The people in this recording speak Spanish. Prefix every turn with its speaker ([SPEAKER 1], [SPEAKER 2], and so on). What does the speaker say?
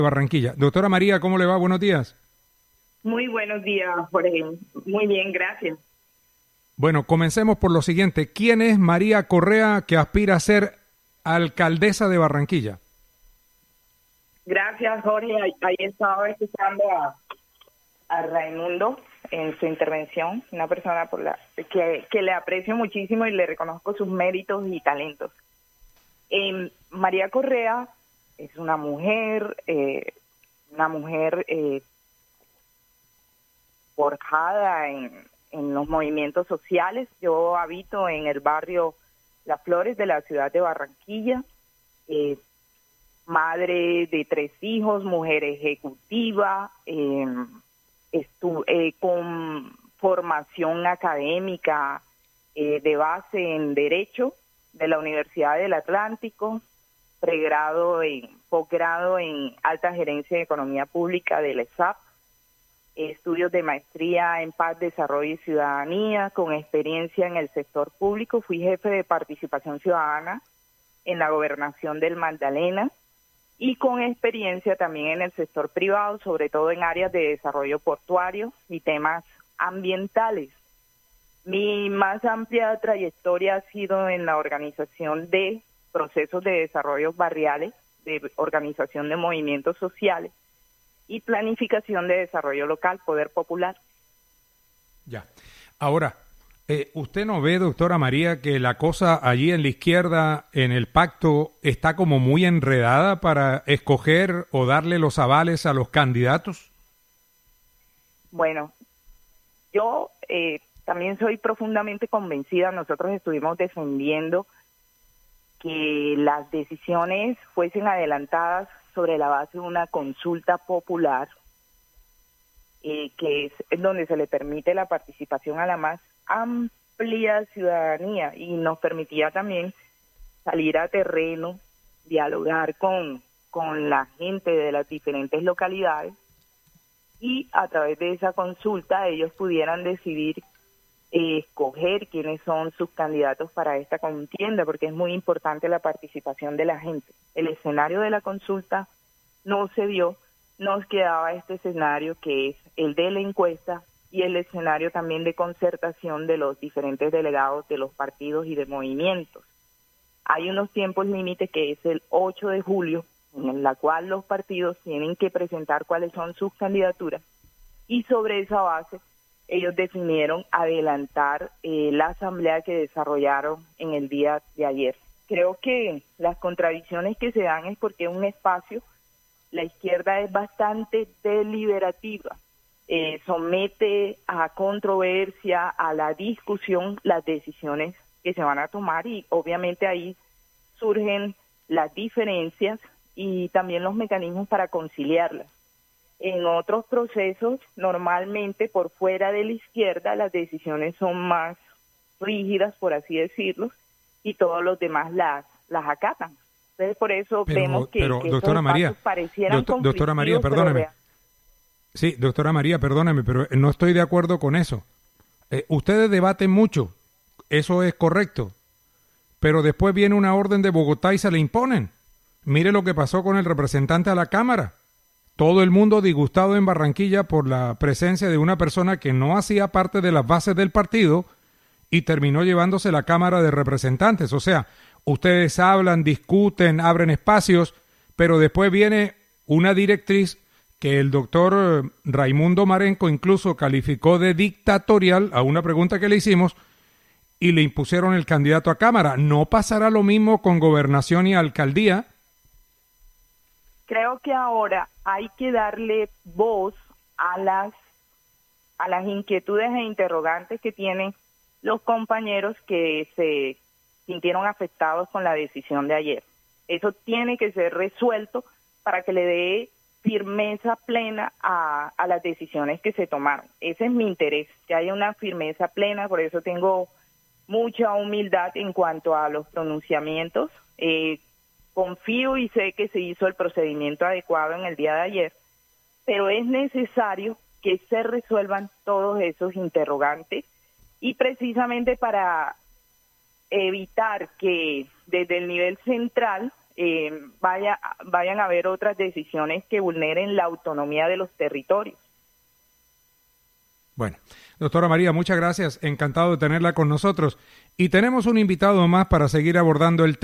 [SPEAKER 1] Barranquilla. Doctora María, ¿cómo le va? Buenos días.
[SPEAKER 2] Muy buenos días, Jorge. Muy bien, gracias.
[SPEAKER 1] Bueno, comencemos por lo siguiente. ¿Quién es María Correa, que aspira a ser alcaldesa de Barranquilla?
[SPEAKER 2] Gracias, Jorge. Ahí estaba escuchando a Raimundo en su intervención, una persona que le aprecio muchísimo y le reconozco sus méritos y talentos. María Correa es una mujer forjada en los movimientos sociales. Yo habito en el barrio Las Flores de la ciudad de Barranquilla, madre de 3 hijos, mujer ejecutiva, con formación académica de base en Derecho de la Universidad del Atlántico, posgrado en Alta Gerencia de Economía Pública de la ESAP, estudios de maestría en Paz, Desarrollo y Ciudadanía, con experiencia en el sector público. Fui jefe de participación ciudadana en la gobernación del Magdalena y con experiencia también en el sector privado, sobre todo en áreas de desarrollo portuario y temas ambientales. Mi más amplia trayectoria ha sido en la organización de procesos de desarrollo barriales, de organización de movimientos sociales y planificación de desarrollo local, poder popular.
[SPEAKER 1] Ya. Ahora, ¿usted no ve, doctora María, que la cosa allí en la izquierda, en el pacto, está como muy enredada para escoger o darle los avales a los candidatos?
[SPEAKER 2] Bueno, yo también soy profundamente convencida. Nosotros estuvimos defendiendo que las decisiones fuesen adelantadas sobre la base de una consulta popular, que es donde se le permite la participación a la más amplia ciudadanía y nos permitía también salir a terreno, dialogar con la gente de las diferentes localidades y a través de esa consulta ellos pudieran decidir escoger quiénes son sus candidatos para esta contienda, porque es muy importante la participación de la gente. El escenario de la consulta no se dio, nos quedaba este escenario que es el de la encuesta y el escenario también de concertación de los diferentes delegados de los partidos y de movimientos. Hay unos tiempos límites que es el 8 de julio, en la cual los partidos tienen que presentar cuáles son sus candidaturas y sobre esa base ellos definieron adelantar la asamblea que desarrollaron en el día de ayer. Creo que las contradicciones que se dan es porque un espacio, la izquierda es bastante deliberativa, somete a controversia, a la discusión, las decisiones que se van a tomar y obviamente ahí surgen las diferencias y también los mecanismos para conciliarlas. En otros procesos, normalmente por fuera de la izquierda, las decisiones son más rígidas, por así decirlo, y todos los demás las acatan. Entonces, por eso vemos que
[SPEAKER 1] doctora María,
[SPEAKER 2] parecieran
[SPEAKER 1] doctora María, perdóneme. Sí, doctora María, perdóneme, pero no estoy de acuerdo con eso. Ustedes debaten mucho, eso es correcto, pero después viene una orden de Bogotá y se le imponen. Mire lo que pasó con el representante a la Cámara. Todo el mundo disgustado en Barranquilla por la presencia de una persona que no hacía parte de las bases del partido y terminó llevándose la Cámara de Representantes. O sea, ustedes hablan, discuten, abren espacios, pero después viene una directriz que el doctor Raimundo Marenco incluso calificó de dictatorial a una pregunta que le hicimos y le impusieron el candidato a Cámara. ¿No pasará lo mismo con gobernación y alcaldía?
[SPEAKER 2] Creo que ahora hay que darle voz a las inquietudes e interrogantes que tienen los compañeros que se sintieron afectados con la decisión de ayer. Eso tiene que ser resuelto para que le dé firmeza plena a las decisiones que se tomaron. Ese es mi interés, que haya una firmeza plena, por eso tengo mucha humildad en cuanto a los pronunciamientos. Confío y sé que se hizo el procedimiento adecuado en el día de ayer, pero es necesario que se resuelvan todos esos interrogantes y precisamente para evitar que desde el nivel central vayan a haber otras decisiones que vulneren la autonomía de los territorios.
[SPEAKER 1] Bueno, doctora María, muchas gracias. Encantado de tenerla con nosotros. Y tenemos un invitado más para seguir abordando el tema.